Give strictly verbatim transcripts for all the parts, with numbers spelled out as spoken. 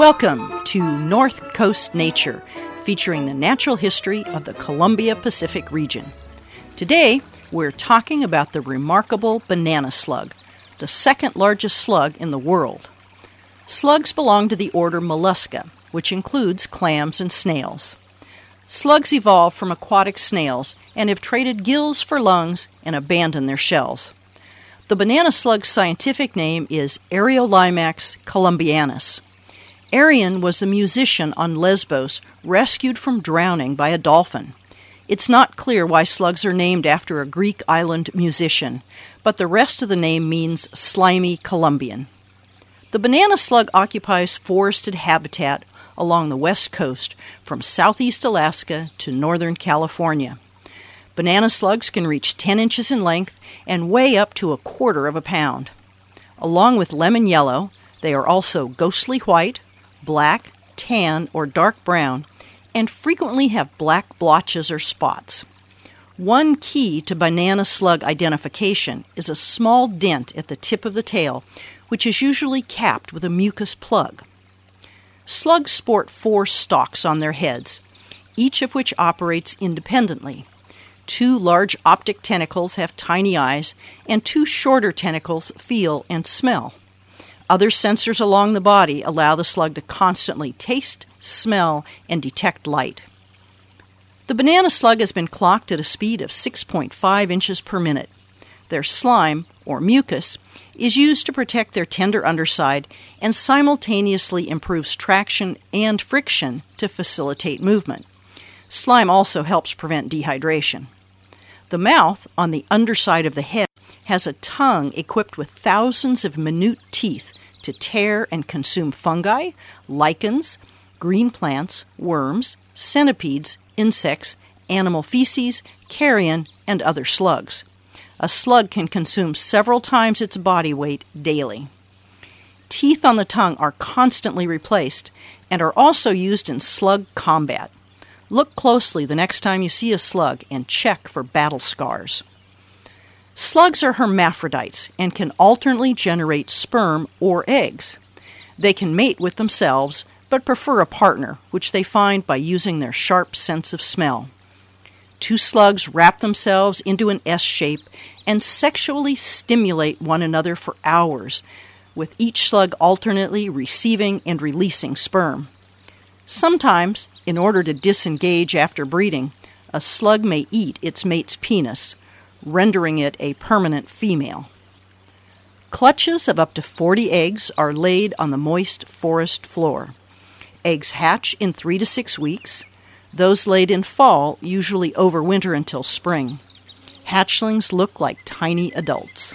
Welcome to North Coast Nature, featuring the natural history of the Columbia Pacific region. Today, we're talking about the remarkable banana slug, the second largest slug in the world. Slugs belong to the order Mollusca, which includes clams and snails. Slugs evolved from aquatic snails and have traded gills for lungs and abandoned their shells. The banana slug's scientific name is Areolimax columbianus. Arion was a musician on Lesbos rescued from drowning by a dolphin. It's not clear why slugs are named after a Greek island musician, but the rest of the name means slimy Columbian. The banana slug occupies forested habitat along the west coast from southeast Alaska to northern California. Banana slugs can reach ten inches in length and weigh up to a quarter of a pound. Along with lemon yellow, they are also ghostly white, black, tan, or dark brown, and frequently have black blotches or spots. One key to banana slug identification is a small dent at the tip of the tail, which is usually capped with a mucus plug. Slugs sport four stalks on their heads, each of which operates independently. Two large optic tentacles have tiny eyes, and two shorter tentacles feel and smell. Other sensors along the body allow the slug to constantly taste, smell, and detect light. The banana slug has been clocked at a speed of six point five inches per minute. Their slime, or mucus, is used to protect their tender underside and simultaneously improves traction and friction to facilitate movement. Slime also helps prevent dehydration. The mouth, on the underside of the head, has a tongue equipped with thousands of minute teeth to tear and consume fungi, lichens, green plants, worms, centipedes, insects, animal feces, carrion, and other slugs. A slug can consume several times its body weight daily. Teeth on the tongue are constantly replaced and are also used in slug combat. Look closely the next time you see a slug and check for battle scars. Slugs are hermaphrodites and can alternately generate sperm or eggs. They can mate with themselves, but prefer a partner, which they find by using their sharp sense of smell. Two slugs wrap themselves into an S shape and sexually stimulate one another for hours, with each slug alternately receiving and releasing sperm. Sometimes, in order to disengage after breeding, a slug may eat its mate's penis, rendering it a permanent female. Clutches of up to forty eggs are laid on the moist forest floor. Eggs hatch in three to six weeks. Those laid in fall usually overwinter until spring. Hatchlings look like tiny adults.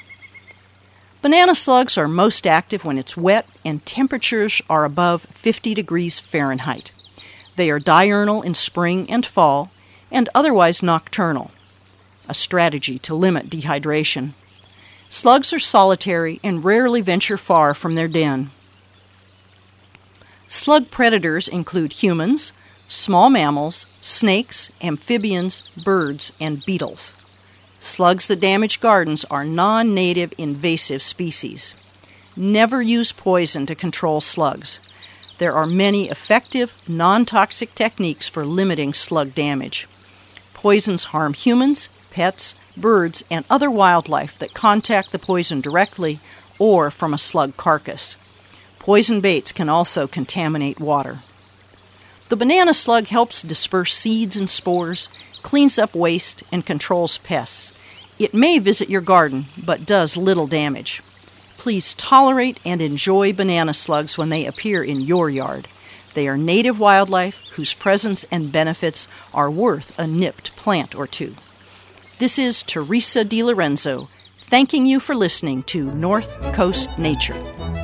Banana slugs are most active when it's wet and temperatures are above fifty degrees Fahrenheit. They are diurnal in spring and fall and otherwise nocturnal, a strategy to limit dehydration. Slugs are solitary and rarely venture far from their den. Slug predators include humans, small mammals, snakes, amphibians, birds, and beetles. Slugs that damage gardens are non-native invasive species. Never use poison to control slugs. There are many effective, non-toxic techniques for limiting slug damage. Poisons harm humans, pets, birds, and other wildlife that contact the poison directly or from a slug carcass. Poison baits can also contaminate water. The banana slug helps disperse seeds and spores, cleans up waste, and controls pests. It may visit your garden, but does little damage. Please tolerate and enjoy banana slugs when they appear in your yard. They are native wildlife whose presence and benefits are worth a nipped plant or two. This is Teresa DiLorenzo, thanking you for listening to North Coast Nature.